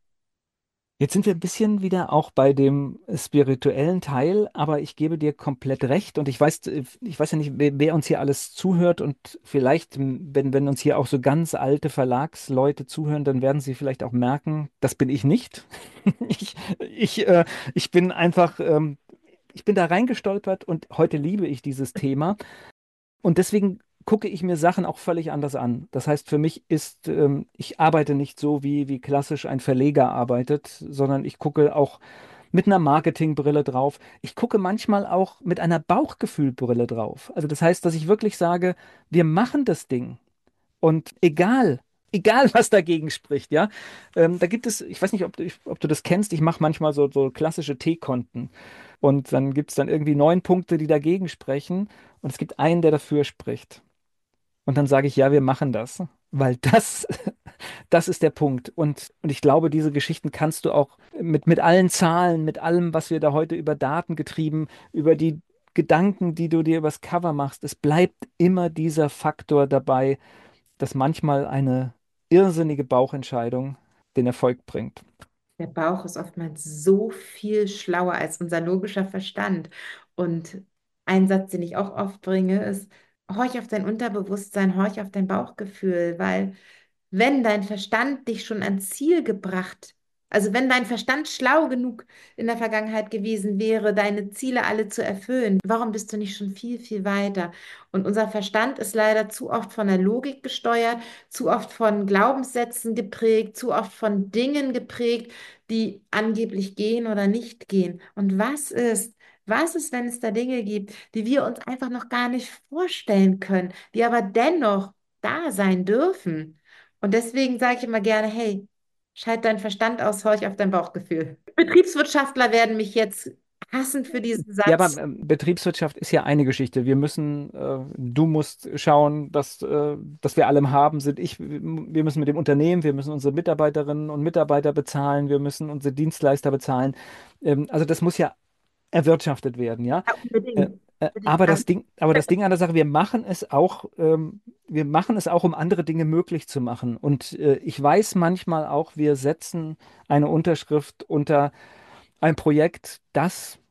Jetzt sind wir ein bisschen wieder auch bei dem spirituellen Teil, aber ich gebe dir komplett recht und ich weiß, äh, ich weiß ja nicht, wer, wer uns hier alles zuhört und vielleicht, m, wenn, wenn uns hier auch so ganz alte Verlagsleute zuhören, dann werden sie vielleicht auch merken, das bin ich nicht. Ich, ich, äh, ich bin einfach, ähm, ich bin da reingestolpert und heute liebe ich dieses Thema. Und deswegen gucke ich mir Sachen auch völlig anders an. Das heißt, für mich ist, ähm, ich arbeite nicht so, wie, wie klassisch ein Verleger arbeitet, sondern ich gucke auch mit einer Marketingbrille drauf. Ich gucke manchmal auch mit einer Bauchgefühlbrille drauf. Also das heißt, dass ich wirklich sage, wir machen das Ding. Und egal, egal was dagegen spricht, ja. Ähm, da gibt es, ich weiß nicht, ob du, ob du das kennst, ich mache manchmal so, so klassische T-Konten. Und dann gibt es dann irgendwie neun Punkte, die dagegen sprechen. Und es gibt einen, der dafür spricht. Und dann sage ich, ja, wir machen das. Weil das, das ist der Punkt. Und, und ich glaube, diese Geschichten kannst du auch mit, mit allen Zahlen, mit allem, was wir da heute über Daten getrieben, über die Gedanken, die du dir übers Cover machst, es bleibt immer dieser Faktor dabei, dass manchmal eine irrsinnige Bauchentscheidung den Erfolg bringt. Der Bauch ist oftmals so viel schlauer als unser logischer Verstand. Und ein Satz, den ich auch oft bringe, ist, horch auf dein Unterbewusstsein, horch auf dein Bauchgefühl, weil wenn dein Verstand dich schon ans Ziel gebracht, also wenn dein Verstand schlau genug in der Vergangenheit gewesen wäre, deine Ziele alle zu erfüllen, warum bist du nicht schon viel, viel weiter? Und unser Verstand ist leider zu oft von der Logik gesteuert, zu oft von Glaubenssätzen geprägt, zu oft von Dingen geprägt, die angeblich gehen oder nicht gehen. Und was ist, was ist, wenn es da Dinge gibt, die wir uns einfach noch gar nicht vorstellen können, die aber dennoch da sein dürfen? Und deswegen sage ich immer gerne, hey, schalt deinen Verstand aus, horch auf dein Bauchgefühl. Betriebswirtschaftler werden mich jetzt hassen für diesen Ja, aber Satz. ähm, Betriebswirtschaft ist ja eine Geschichte. Wir müssen, äh, du musst schauen, dass, äh, dass wir alle im Haben sind. Ich, wir müssen mit dem Unternehmen, wir müssen unsere Mitarbeiterinnen und Mitarbeiter bezahlen, wir müssen unsere Dienstleister bezahlen. Ähm, also das muss ja erwirtschaftet werden, ja. Ja, Äh, unbedingt. äh, Unbedingt. aber Ähm, das Ding, aber das Ding an der Sache, wir machen es auch, ähm, wir machen es auch, um andere Dinge möglich zu machen. Und äh, ich weiß manchmal auch, wir setzen eine Unterschrift unter ein Projekt, das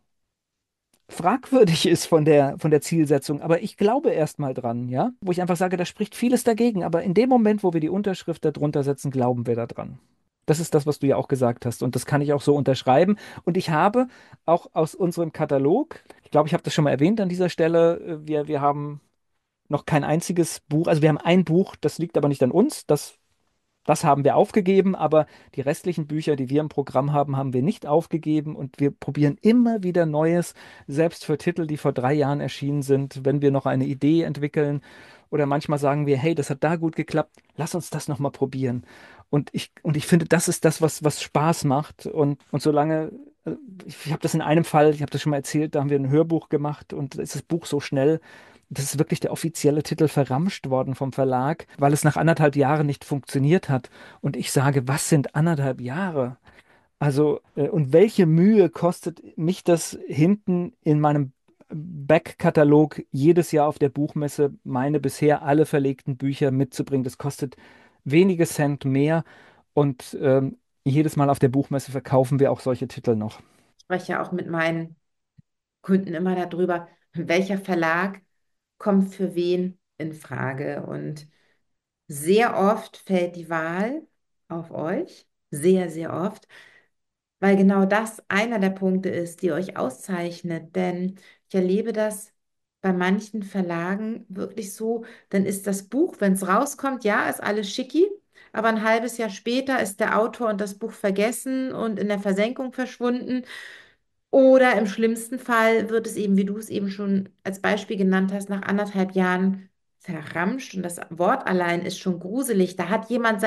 fragwürdig ist von der, von der Zielsetzung. Aber ich glaube erst mal dran, ja, wo ich einfach sage, da spricht vieles dagegen. Aber in dem Moment, wo wir die Unterschrift darunter setzen, glauben wir daran. Das ist das, was du ja auch gesagt hast. Und das kann ich auch so unterschreiben. Und ich habe auch aus unserem Katalog, ich glaube, ich habe das schon mal erwähnt an dieser Stelle, äh, wir, wir haben noch kein einziges Buch, also wir haben ein Buch, das liegt aber nicht an uns, das das haben wir aufgegeben, aber die restlichen Bücher, die wir im Programm haben, haben wir nicht aufgegeben und wir probieren immer wieder Neues, selbst für Titel, die vor drei Jahren erschienen sind, wenn wir noch eine Idee entwickeln oder manchmal sagen wir, hey, das hat da gut geklappt, lass uns das nochmal probieren. Und ich, und ich finde, das ist das, was, was Spaß macht. Und, und solange, äh, ich, ich habe das in einem Fall, ich habe das schon mal erzählt, da haben wir ein Hörbuch gemacht und da ist das Buch so schnell. Das ist wirklich der offizielle Titel verramscht worden vom Verlag, weil es nach anderthalb Jahren nicht funktioniert hat. Und ich sage, was sind anderthalb Jahre? Also, äh, und welche Mühe kostet mich das hinten in meinem Backkatalog jedes Jahr auf der Buchmesse, meine bisher alle verlegten Bücher mitzubringen? Das kostet wenige Cent mehr und ähm, jedes Mal auf der Buchmesse verkaufen wir auch solche Titel noch. Ich spreche auch mit meinen Kunden immer darüber, welcher Verlag kommt für wen in Frage. Und sehr oft fällt die Wahl auf euch, sehr, sehr oft, weil genau das einer der Punkte ist, die euch auszeichnet. Denn ich erlebe das bei manchen Verlagen wirklich so, dann ist das Buch, wenn es rauskommt, ja, ist alles schicki, aber ein halbes Jahr später ist der Autor und das Buch vergessen und in der Versenkung verschwunden. Oder im schlimmsten Fall wird es eben, wie du es eben schon als Beispiel genannt hast, nach anderthalb Jahren verramscht. Und das Wort allein ist schon gruselig. Da hat jemand sein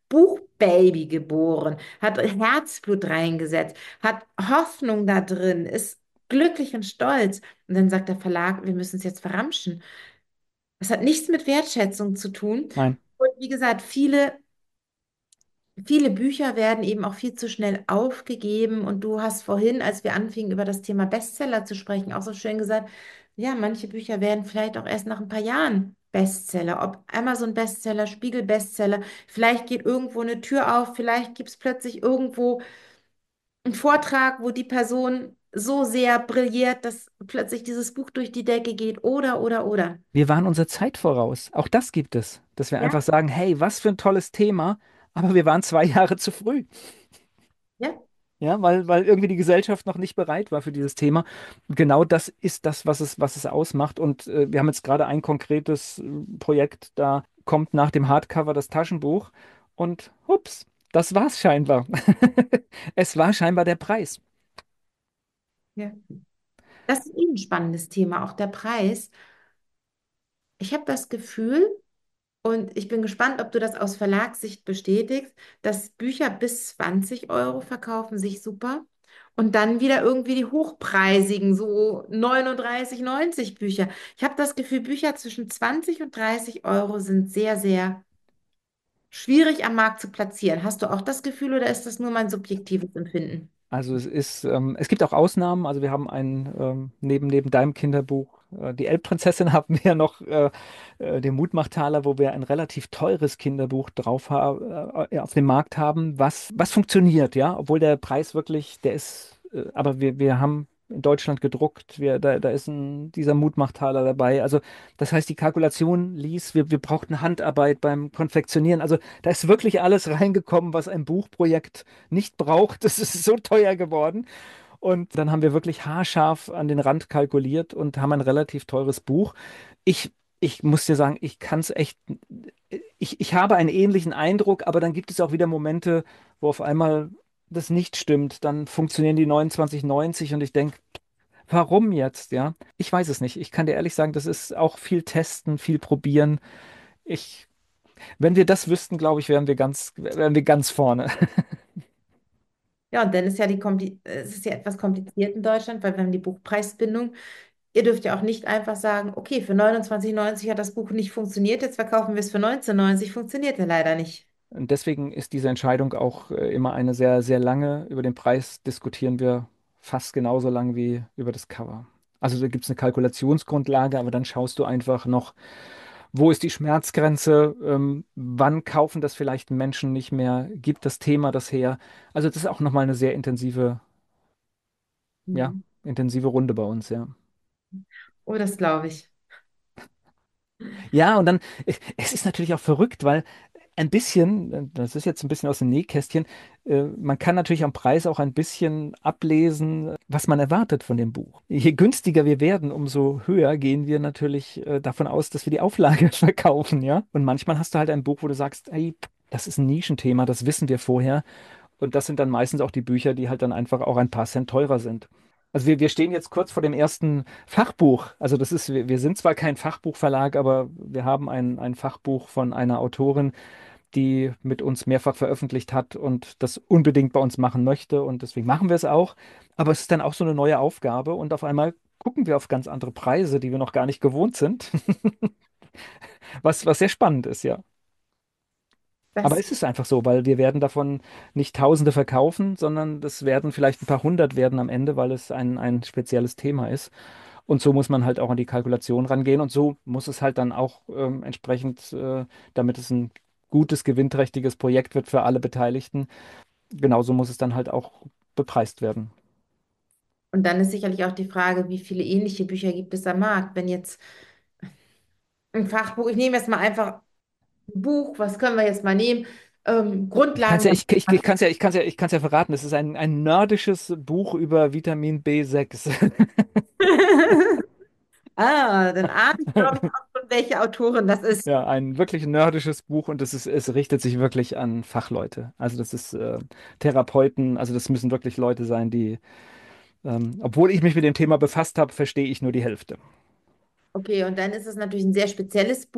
Buchbaby geboren, hat Herzblut reingesetzt, hat Hoffnung da drin, ist glücklich und stolz. Und dann sagt der Verlag, wir müssen es jetzt verramschen. Das hat nichts mit Wertschätzung zu tun. Nein. Und wie gesagt, viele Viele Bücher werden eben auch viel zu schnell aufgegeben. Und du hast vorhin, als wir anfingen, über das Thema Bestseller zu sprechen, auch so schön gesagt, ja, manche Bücher werden vielleicht auch erst nach ein paar Jahren Bestseller. Ob Amazon-Bestseller, Spiegel-Bestseller, vielleicht geht irgendwo eine Tür auf, vielleicht gibt es plötzlich irgendwo einen Vortrag, wo die Person so sehr brilliert, dass plötzlich dieses Buch durch die Decke geht. Oder, oder, oder. Wir waren unserer Zeit voraus. Auch das gibt es, dass wir Ja, einfach sagen, hey, was für ein tolles Thema, aber wir waren zwei Jahre zu früh. ja, Ja, weil, weil irgendwie die Gesellschaft noch nicht bereit war für dieses Thema. Und genau das ist das, was es, was es ausmacht. Und äh, wir haben jetzt gerade ein konkretes äh, Projekt, da kommt nach dem Hardcover das Taschenbuch und hups, das war's scheinbar. Es war scheinbar der Preis. ja. Das ist eben ein spannendes Thema, auch der Preis. Ich habe das Gefühl, und ich bin gespannt, ob du das aus Verlagssicht bestätigst, dass Bücher bis zwanzig Euro verkaufen sich super. Und dann wieder irgendwie die hochpreisigen, so neununddreißig neunzig Bücher. Ich habe das Gefühl, Bücher zwischen zwanzig und dreißig Euro sind sehr, sehr schwierig am Markt zu platzieren. Hast du auch das Gefühl oder ist das nur mein subjektives Empfinden? Also es ist, ähm, es gibt auch Ausnahmen. Also wir haben ein, ähm, neben, neben deinem Kinderbuch, äh, die Elbprinzessin, haben wir noch äh, äh, den Mutmachtaler, wo wir ein relativ teures Kinderbuch drauf ha äh, auf dem Markt haben, was, was funktioniert, ja, obwohl der Preis wirklich, der ist, äh, aber wir, wir haben in Deutschland gedruckt, wir, da, da ist ein, dieser Mutmachtaler dabei. Also das heißt, die Kalkulation ließ, wir, wir brauchten Handarbeit beim Konfektionieren. Also da ist wirklich alles reingekommen, was ein Buchprojekt nicht braucht. Das ist so teuer geworden. Und dann haben wir wirklich haarscharf an den Rand kalkuliert und haben ein relativ teures Buch. Ich, ich muss dir sagen, ich kann es echt, ich, ich habe einen ähnlichen Eindruck, aber dann gibt es auch wieder Momente, wo auf einmal das nicht stimmt. Dann funktionieren die neunundzwanzig neunzig und ich denke, warum jetzt, ja? Ich weiß es nicht. Ich kann dir ehrlich sagen, das ist auch viel testen, viel probieren. Ich, wenn wir das wüssten, glaube ich, wären wir ganz, wären wir ganz vorne. Ja, und dann ist ja die Kompli äh, es ist ja etwas kompliziert in Deutschland, weil wir haben die Buchpreisbindung. Ihr dürft ja auch nicht einfach sagen, okay, für neunundzwanzig neunzig hat das Buch nicht funktioniert, jetzt verkaufen wir es für neunzehn neunzig, funktioniert ja leider nicht. Und deswegen ist diese Entscheidung auch äh, immer eine sehr, sehr lange. Über den Preis diskutieren wir fast genauso lang wie über das Cover. Also da gibt es eine Kalkulationsgrundlage, aber dann schaust du einfach noch, wo ist die Schmerzgrenze, ähm, wann kaufen das vielleicht Menschen nicht mehr, gibt das Thema das her. Also das ist auch nochmal eine sehr intensive, ja, Mhm. intensive Runde bei uns, ja. Oh, das glaube ich. Ja, und dann, es es ist natürlich auch verrückt, weil ein bisschen, äh, das ist jetzt ein bisschen aus dem Nähkästchen, äh, man kann natürlich am Preis auch ein bisschen ablesen, was man erwartet von dem Buch. Je günstiger wir werden, umso höher gehen wir natürlich äh, davon aus, dass wir die Auflage verkaufen, ja. Und manchmal hast du halt ein Buch, wo du sagst, hey, das ist ein Nischenthema, das wissen wir vorher. Und das sind dann meistens auch die Bücher, die halt dann einfach auch ein paar Cent teurer sind. Also wir, wir stehen jetzt kurz vor dem ersten Fachbuch. Also das ist, wir, wir sind zwar kein Fachbuchverlag, aber wir haben ein, ein Fachbuch von einer Autorin, die mit uns mehrfach veröffentlicht hat und das unbedingt bei uns machen möchte. Und deswegen machen wir es auch. Aber es ist dann auch so eine neue Aufgabe und auf einmal gucken wir auf ganz andere Preise, die wir noch gar nicht gewohnt sind, was, was sehr spannend ist, ja. Aber Das, es ist einfach so, weil wir werden davon nicht Tausende verkaufen, sondern das werden vielleicht ein paar hundert werden am Ende, weil es ein, ein spezielles Thema ist. Und so muss man halt auch an die Kalkulation rangehen und so muss es halt dann auch ähm, entsprechend, äh, damit es ein gutes, gewinnträchtiges Projekt wird für alle Beteiligten, genauso muss es dann halt auch bepreist werden. und dann ist sicherlich auch die Frage, wie viele ähnliche Bücher gibt es am Markt? Wenn jetzt ein Fachbuch, ich nehme jetzt mal einfach ein Buch, was können wir jetzt mal nehmen? Ähm, Ich kann es Grundlagen ja, der ich, ich, ich kann's ja, ich kann's ja, ich kann's ja verraten, es ist ein, ein nordisches Buch über Vitamin B sechs. Ah, dann ahne ich, glaube ich, auch schon, welche Autorin das ist. Ja, ein wirklich nerdisches Buch und es ist, es richtet sich wirklich an Fachleute. Also das ist äh, Therapeuten, also das müssen wirklich Leute sein, die, ähm, obwohl ich mich mit dem Thema befasst habe, verstehe ich nur die Hälfte. Okay, und dann ist es natürlich ein sehr spezielles Buch.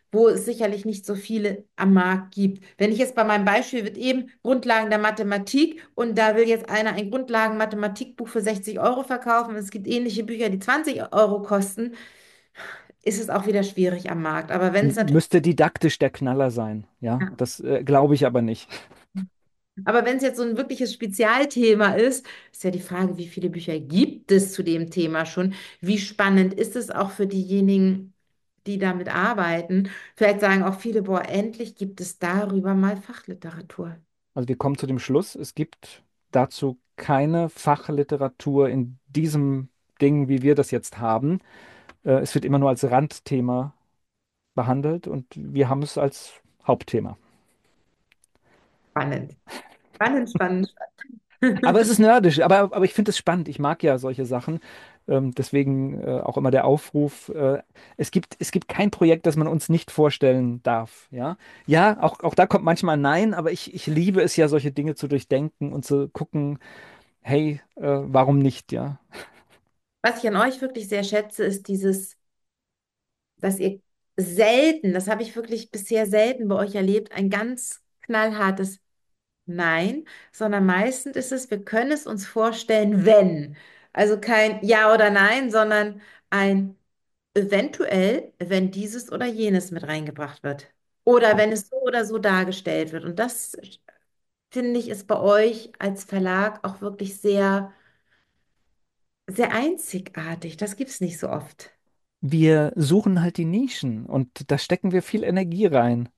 wo es sicherlich nicht so viele am Markt gibt. Wenn ich jetzt bei meinem Beispiel wird eben Grundlagen der Mathematik und da will jetzt einer ein Grundlagen-Mathematikbuch für sechzig Euro verkaufen und es gibt ähnliche Bücher, die zwanzig Euro kosten, ist es auch wieder schwierig am Markt. Aber wenn es M- natürlich, Müsste didaktisch der Knaller sein. Ja, ja. das äh, glaube ich aber nicht. Aber wenn es jetzt so ein wirkliches Spezialthema ist, ist ja die Frage, wie viele Bücher gibt es zu dem Thema schon? Wie spannend ist es auch für diejenigen, die damit arbeiten? Vielleicht sagen auch viele, boah, endlich gibt es darüber mal Fachliteratur. Also wir kommen zu dem Schluss, es gibt dazu keine Fachliteratur in diesem Ding, wie wir das jetzt haben. Äh, es wird immer nur als Randthema behandelt und wir haben es als Hauptthema. Spannend. Spannend, spannend, Aber es spannend. ist nerdisch, aber, aber ich finde es spannend. Ich mag ja solche Sachen. Ähm, deswegen äh, auch immer der Aufruf. Äh, es gibt, es gibt kein Projekt, das man uns nicht vorstellen darf. Ja, ja, auch, auch da kommt manchmal Nein, aber ich, ich liebe es ja, solche Dinge zu durchdenken und zu gucken, hey, äh, warum nicht, ja? Was ich an euch wirklich sehr schätze, ist dieses, dass ihr selten, das habe ich wirklich bisher selten bei euch erlebt, ein ganz knallhartes Nein, sondern meistens ist es, wir können es uns vorstellen, wenn. Also kein Ja oder Nein, sondern ein eventuell, wenn dieses oder jenes mit reingebracht wird. Oder wenn es so oder so dargestellt wird. Und das, finde ich, ist bei euch als Verlag auch wirklich sehr, sehr einzigartig. Das gibt es nicht so oft. Wir suchen halt die Nischen und da stecken wir viel Energie rein.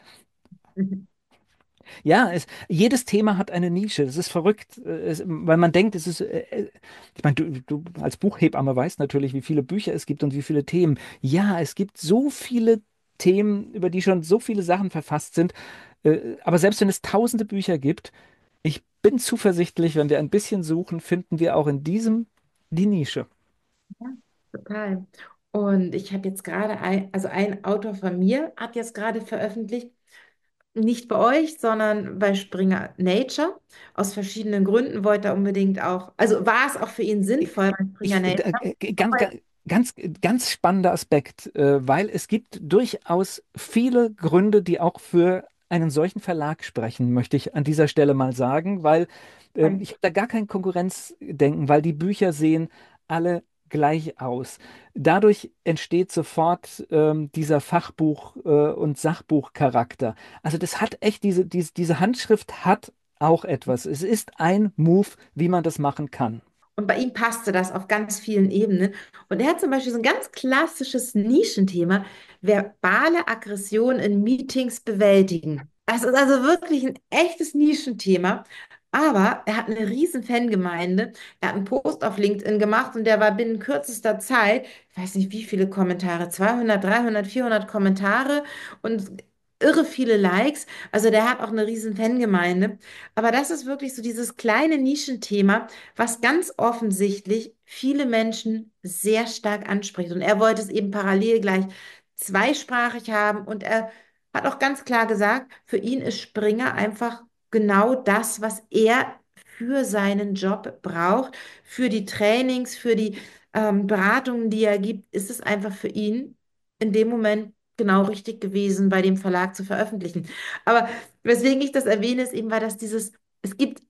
Ja, es, jedes Thema hat eine Nische. Das ist verrückt, äh, es, weil man denkt, es ist. Äh, äh, ich meine, du, du als Buchhebamme weißt natürlich, wie viele Bücher es gibt und wie viele Themen. Ja, es gibt so viele Themen, über die schon so viele Sachen verfasst sind. Äh, aber selbst wenn es tausende Bücher gibt, ich bin zuversichtlich, wenn wir ein bisschen suchen, finden wir auch in diesem die Nische. Ja, total. Und ich habe jetzt gerade ein, also ein Autor von mir hat jetzt gerade veröffentlicht, nicht bei euch, sondern bei Springer Nature. Aus verschiedenen Gründen wollte er unbedingt auch, also war es auch für ihn sinnvoll bei Springer Ich, äh, Nature. äh, ganz, ganz, ganz spannender Aspekt, äh, weil es gibt durchaus viele Gründe, die auch für einen solchen Verlag sprechen, möchte ich an dieser Stelle mal sagen, weil ähm, ich habe da gar kein Konkurrenzdenken, weil die Bücher sehen alle gleich aus. Dadurch entsteht sofort ähm, dieser Fachbuch- äh, und Sachbuchcharakter. Also das hat echt, diese, diese, diese Handschrift hat auch etwas. Es ist ein Move, wie man das machen kann. Und bei ihm passte das auf ganz vielen Ebenen. Und er hat zum Beispiel so ein ganz klassisches Nischenthema, verbale Aggression in Meetings bewältigen. Das ist also wirklich ein echtes Nischenthema. Aber er hat eine riesen Fangemeinde. Er hat einen Post auf LinkedIn gemacht und der war binnen kürzester Zeit, ich weiß nicht wie viele Kommentare, zweihundert, dreihundert, vierhundert Kommentare und irre viele Likes. Also der hat auch eine riesen Fangemeinde. Aber das ist wirklich so dieses kleine Nischenthema, was ganz offensichtlich viele Menschen sehr stark anspricht. Und er wollte es eben parallel gleich zweisprachig haben. Und er hat auch ganz klar gesagt, für ihn ist Springer einfach genau das, was er für seinen Job braucht, für die Trainings, für die ähm, Beratungen, die er gibt, ist es einfach für ihn in dem Moment genau richtig gewesen, bei dem Verlag zu veröffentlichen. Aber weswegen ich das erwähne, ist eben, weil das dieses, es gibt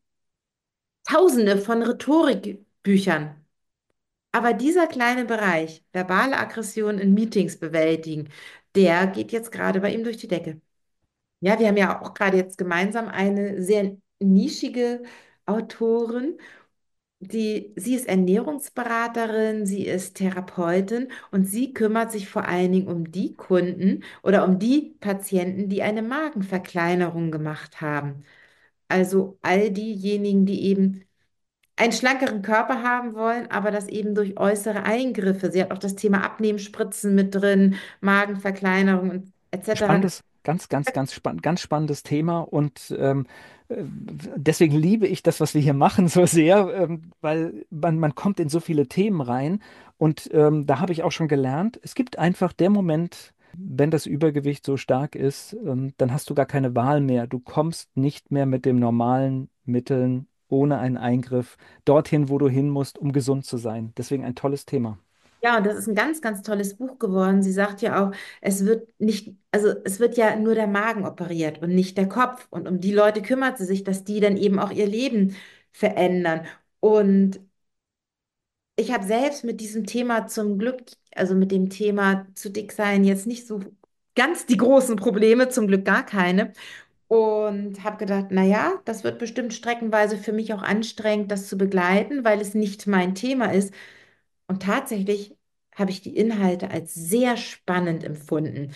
Tausende von Rhetorikbüchern. Aber dieser kleine Bereich, verbale Aggression in Meetings bewältigen, der geht jetzt gerade bei ihm durch die Decke. Ja, wir haben ja auch gerade jetzt gemeinsam eine sehr nischige Autorin, die, sie ist Ernährungsberaterin, sie ist Therapeutin und sie kümmert sich vor allen Dingen um die Kunden oder um die Patienten, die eine Magenverkleinerung gemacht haben. Also all diejenigen, die eben einen schlankeren Körper haben wollen, aber das eben durch äußere Eingriffe. Sie hat auch das Thema Abnehmspritzen mit drin, Magenverkleinerung und et cetera. Spannendes, ganz, ganz, ganz, spann ganz spannendes Thema und ähm, äh, deswegen liebe ich das, was wir hier machen, so sehr, ähm, weil man, man kommt in so viele Themen rein und ähm, da habe ich auch schon gelernt, es gibt einfach der Moment, wenn das Übergewicht so stark ist, ähm, dann hast du gar keine Wahl mehr. Du kommst nicht mehr mit den normalen Mitteln ohne einen Eingriff dorthin, wo du hin musst, um gesund zu sein. Deswegen ein tolles Thema. Ja, und das ist ein ganz, ganz tolles Buch geworden. Sie sagt ja auch, es wird nicht, also es wird ja nur der Magen operiert und nicht der Kopf. Und um die Leute kümmert sie sich, dass die dann eben auch ihr Leben verändern. Und ich habe selbst mit diesem Thema zum Glück, also mit dem Thema zu dick sein, jetzt nicht so ganz die großen Probleme, zum Glück gar keine. Und habe gedacht, naja, das wird bestimmt streckenweise für mich auch anstrengend, das zu begleiten, weil es nicht mein Thema ist. Und tatsächlich habe ich die Inhalte als sehr spannend empfunden.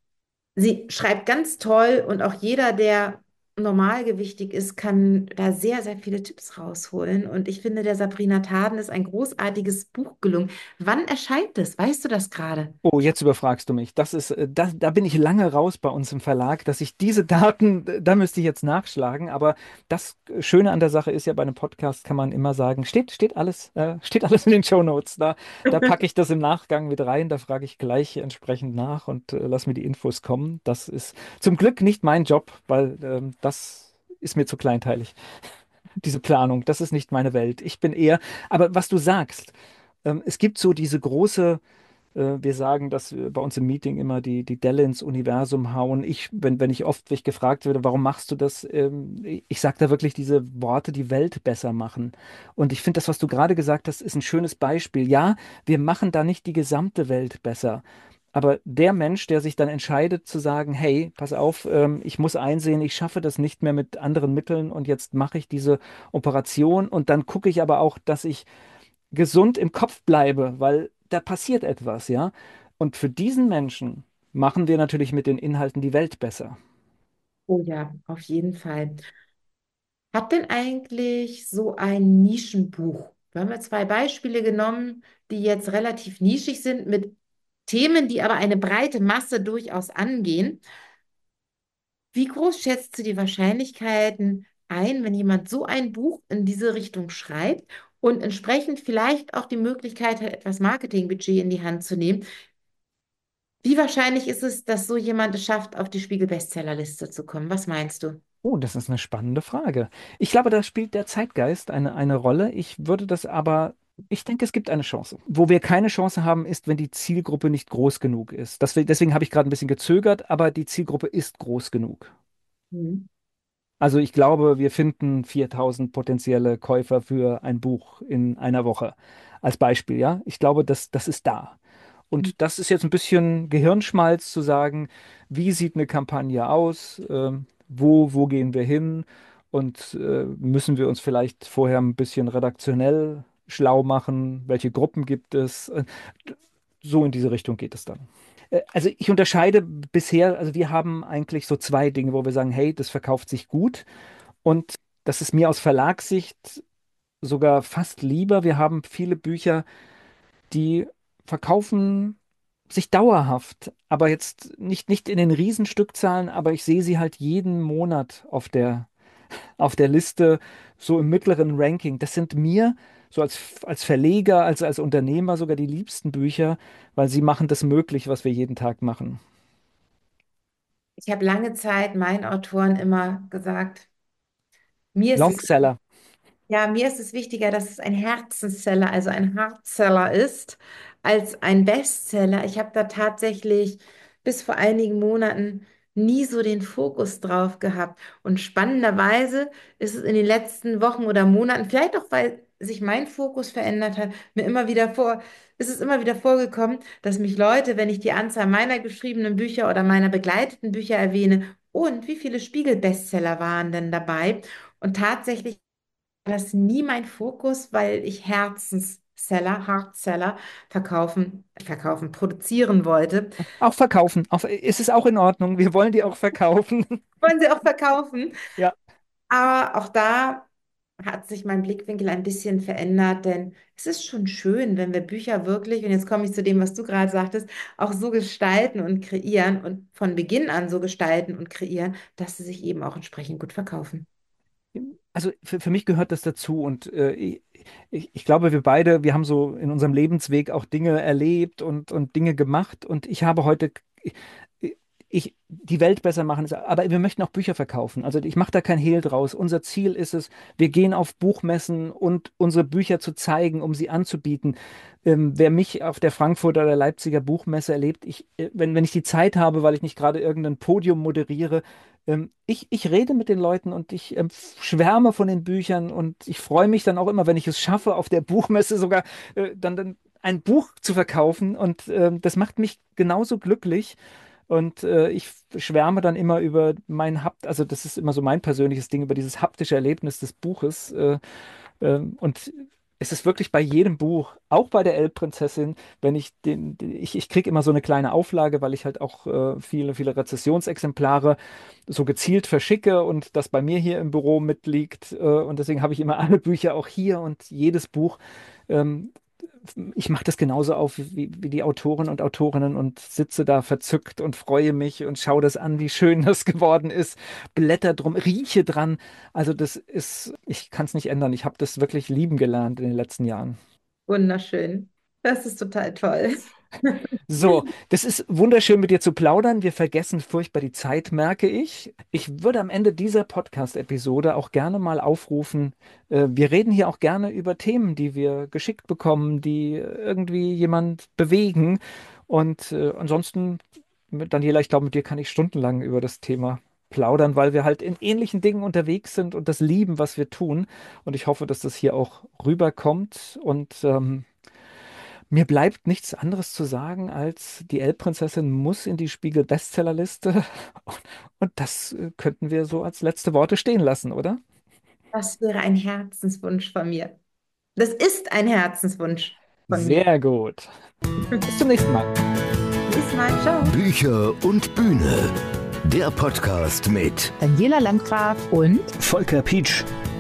Sie schreibt ganz toll und auch jeder, der normalgewichtig ist, kann da sehr, sehr viele Tipps rausholen. Und ich finde, der Sabrina Tharden ist ein großartiges Buch gelungen. Wann erscheint es? Weißt du das gerade? Oh, jetzt überfragst du mich. Das ist, äh, da, da bin ich lange raus bei uns im Verlag, dass ich diese Daten, äh, da müsste ich jetzt nachschlagen. Aber das Schöne an der Sache ist ja, bei einem Podcast kann man immer sagen, steht, steht alles, äh, steht alles in den Shownotes. Da, da packe ich das im Nachgang mit rein, da frage ich gleich entsprechend nach und äh, lass mir die Infos kommen. Das ist zum Glück nicht mein Job, weil ähm, das ist mir zu kleinteilig. Diese Planung, das ist nicht meine Welt. Ich bin eher, aber was du sagst, ähm, es gibt so diese große äh, wir sagen, dass wir bei uns im Meeting immer die, die Delle ins Universum hauen. Ich, wenn, wenn ich oft wenn ich gefragt werde, warum machst du das? Ähm, ich sage da wirklich diese Worte, die Welt besser machen. Und ich finde, das, was du gerade gesagt hast, ist ein schönes Beispiel. Ja, wir machen da nicht die gesamte Welt besser. Aber der Mensch, der sich dann entscheidet zu sagen, hey, pass auf, ähm, ich muss einsehen, ich schaffe das nicht mehr mit anderen Mitteln und jetzt mache ich diese Operation und dann gucke ich aber auch, dass ich gesund im Kopf bleibe, weil da passiert etwas, ja. Und für diesen Menschen machen wir natürlich mit den Inhalten die Welt besser. Oh ja, auf jeden Fall. Hat denn eigentlich so ein Nischenbuch? Wir haben ja zwei Beispiele genommen, die jetzt relativ nischig sind, mit Themen, die aber eine breite Masse durchaus angehen. Wie groß schätzt du die Wahrscheinlichkeiten ein, wenn jemand so ein Buch in diese Richtung schreibt und entsprechend vielleicht auch die Möglichkeit hat, etwas Marketingbudget in die Hand zu nehmen? Wie wahrscheinlich ist es, dass so jemand es schafft, auf die Spiegel-Bestsellerliste zu kommen? Was meinst du? Oh, das ist eine spannende Frage. Ich glaube, da spielt der Zeitgeist eine, eine Rolle. Ich würde das aber, ich denke, es gibt eine Chance. Wo wir keine Chance haben, ist, wenn die Zielgruppe nicht groß genug ist. Das, deswegen habe ich gerade ein bisschen gezögert, aber die Zielgruppe ist groß genug. Mhm. Also ich glaube, wir finden viertausend potenzielle Käufer für ein Buch in einer Woche. Als Beispiel, ja. Ich glaube, das, das ist da. Und das ist jetzt ein bisschen Gehirnschmalz zu sagen, wie sieht eine Kampagne aus, ähm, wo, wo gehen wir hin und äh, müssen wir uns vielleicht vorher ein bisschen redaktionell schlau machen, welche Gruppen gibt es. Äh, So in diese Richtung geht es dann. Äh, Also ich unterscheide bisher, also wir haben eigentlich so zwei Dinge, wo wir sagen, hey, das verkauft sich gut und das ist mir aus Verlagssicht sogar fast lieber. Wir haben viele Bücher, die verkaufen sich dauerhaft, aber jetzt nicht, nicht in den Riesenstückzahlen, aber ich sehe sie halt jeden Monat auf der, auf der Liste, so im mittleren Ranking. Das sind mir so als, als Verleger, als, als Unternehmer sogar die liebsten Bücher, weil sie machen das möglich, was wir jeden Tag machen. Ich habe lange Zeit meinen Autoren immer gesagt, mir ist es Longseller. Ja, mir ist es wichtiger, dass es ein Herzensseller, also ein Hardseller ist, als ein Bestseller. Ich habe da tatsächlich bis vor einigen Monaten nie so den Fokus drauf gehabt. Und spannenderweise ist es in den letzten Wochen oder Monaten, vielleicht auch weil sich mein Fokus verändert hat, mir immer wieder vor, ist es immer wieder vorgekommen, dass mich Leute, wenn ich die Anzahl meiner geschriebenen Bücher oder meiner begleiteten Bücher erwähne, und wie viele Spiegel-Bestseller waren denn dabei? Und tatsächlich das nie mein Fokus, weil ich Herzensseller, Hardseller verkaufen, verkaufen, produzieren wollte. Auch verkaufen. Auch, ist es auch in Ordnung. Wir wollen die auch verkaufen. Wollen sie auch verkaufen. Ja. Aber auch da hat sich mein Blickwinkel ein bisschen verändert, denn es ist schon schön, wenn wir Bücher wirklich, und jetzt komme ich zu dem, was du gerade sagtest, auch so gestalten und kreieren und von Beginn an so gestalten und kreieren, dass sie sich eben auch entsprechend gut verkaufen. Also für, für mich gehört das dazu und äh, ich, ich, ich glaube, wir beide, wir haben so in unserem Lebensweg auch Dinge erlebt und, und Dinge gemacht und ich habe heute, ich, die Welt besser machen, ist- aber wir möchten auch Bücher verkaufen. Also ich mache da kein Hehl draus. Unser Ziel ist es, wir gehen auf Buchmessen und unsere Bücher zu zeigen, um sie anzubieten. Ähm, wer mich auf der Frankfurter oder Leipziger Buchmesse erlebt, ich, äh, wenn, wenn ich die Zeit habe, weil ich nicht gerade irgendein Podium moderiere, ähm, ich, ich rede mit den Leuten und ich ähm, schwärme von den Büchern und ich freue mich dann auch immer, wenn ich es schaffe, auf der Buchmesse sogar äh, dann, dann ein Buch zu verkaufen. Und ähm, das macht mich genauso glücklich. Und äh, ich schwärme dann immer über mein Hapt, also das ist immer so mein persönliches Ding, über dieses haptische Erlebnis des Buches. Äh, ähm, und es ist wirklich bei jedem Buch, auch bei der Elbprinzessin, wenn ich den, den- ich, ich kriege immer so eine kleine Auflage, weil ich halt auch äh, viele, viele Rezessionsexemplare so gezielt verschicke und das bei mir hier im Büro mitliegt. Äh, und deswegen habe ich immer alle Bücher auch hier und jedes Buch. Ähm, Ich mache das genauso auf wie, wie die Autoren und Autorinnen und sitze da verzückt und freue mich und schaue das an, wie schön das geworden ist, blätter drum, rieche dran. Also das ist, ich kann es nicht ändern. Ich habe das wirklich lieben gelernt in den letzten Jahren. Wunderschön. Das ist total toll. So, das ist wunderschön mit dir zu plaudern. Wir vergessen furchtbar die Zeit, merke ich. Ich würde am Ende dieser Podcast-Episode auch gerne mal aufrufen, äh, wir reden hier auch gerne über Themen, die wir geschickt bekommen, die irgendwie jemand bewegen. Und äh, ansonsten, mit Daniela, ich glaube, mit dir kann ich stundenlang über das Thema plaudern, weil wir halt in ähnlichen Dingen unterwegs sind und das lieben, was wir tun. Und ich hoffe, dass das hier auch rüberkommt. Und ähm, mir bleibt nichts anderes zu sagen, als die Elbprinzessin muss in die Spiegel-Bestsellerliste. Und, und das äh, könnten wir so als letzte Worte stehen lassen, oder? Das wäre ein Herzenswunsch von mir. Das ist ein Herzenswunsch von mir. Sehr gut. Bis zum nächsten Mal. Bis mal, ciao. Bücher und Bühne. Der Podcast mit Daniela Landgraf und Volker Pietsch.